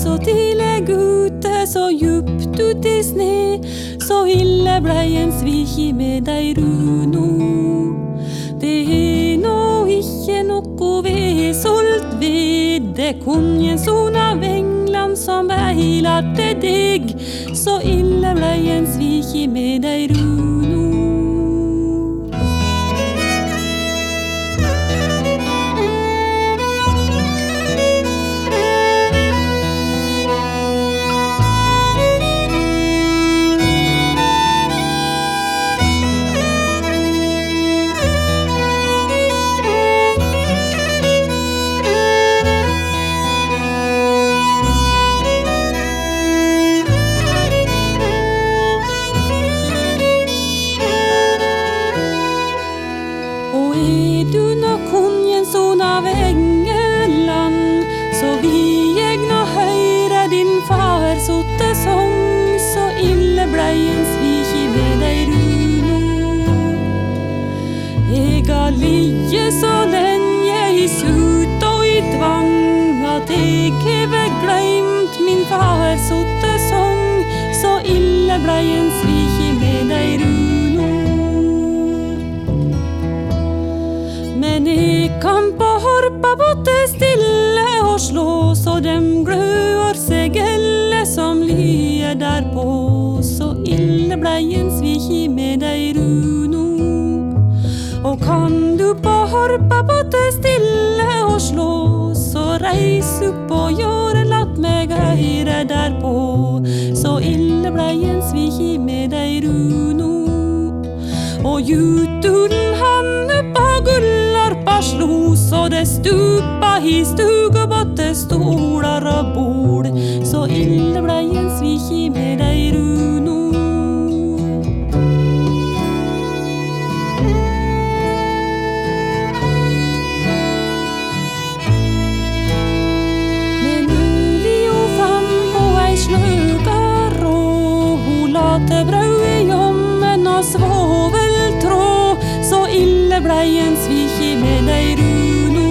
så tidlig ute, så djupt ut I sne, så ille blei en sviki med dei runo. Det nå ikke noko ved solgt ved, det kongen son av England som veilade deg, så ille blei en sviki med dei runo. Ligge så lenge I sut og I tvang, at jeg heve glemt min far sotte sång, så ille blei en sviki med dei runo. Men jeg kan på horpa botte stille og slå, så dem gløer seg elle som lye derpå, så ille blei en sviki med dei runo. Og kan du på horpa botte stille og slå, så reis opp og gjør en latt meg høyre derpå, så ille blei en sviki med dei runo. Og juturen han uppa gullarpa slo, så det stupa I stuga botte stolar og bord, så ille blei en sviki med dei runo. Til brød I jommen og svoveltråd, så ille blei en sviki med dei runo.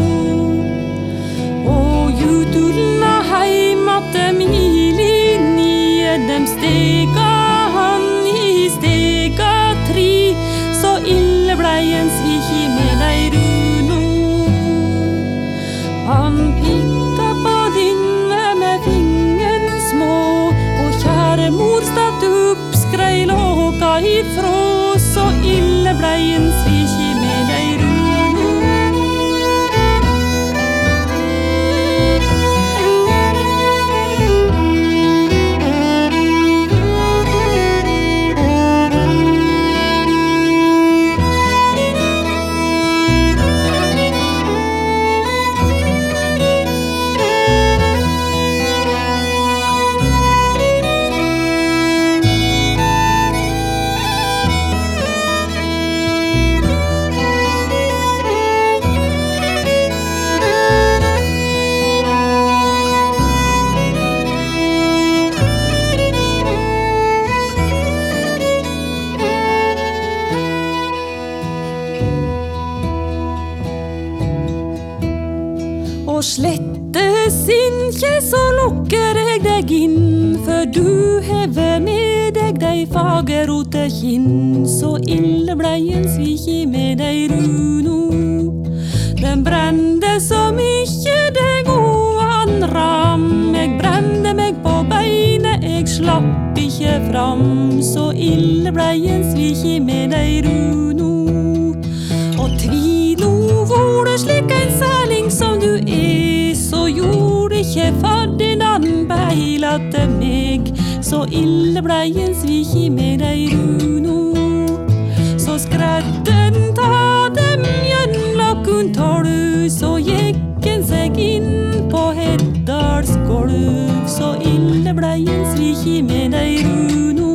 Og jutulna heim at dem I linje, dem stega han I stega tri, så ille blei en sviki med dei runo. Han pikka på dinne med fingeren små, og kjære mor stod opp, skrei låka ifrå, så ille blei en sviki med dei runo. Og slettes ikke, så lukker jeg deg inn, for du hever med deg dei fagerote kinn, så ille blei en sviki med dei runo. Den brende så mykje deg og han ram, jeg brende meg på beinet, jeg slapp ikke fram, så ille blei en sviki med dei runo. Og tvino hvor det slik en særling som du så gjorde ikke faddenan beilate meg, så ille blei en sviki med dei runo. Så skredden ta dem gjønlokkun tolv, så gikk en seg inn på Heddals golv, så ille blei en sviki med dei runo.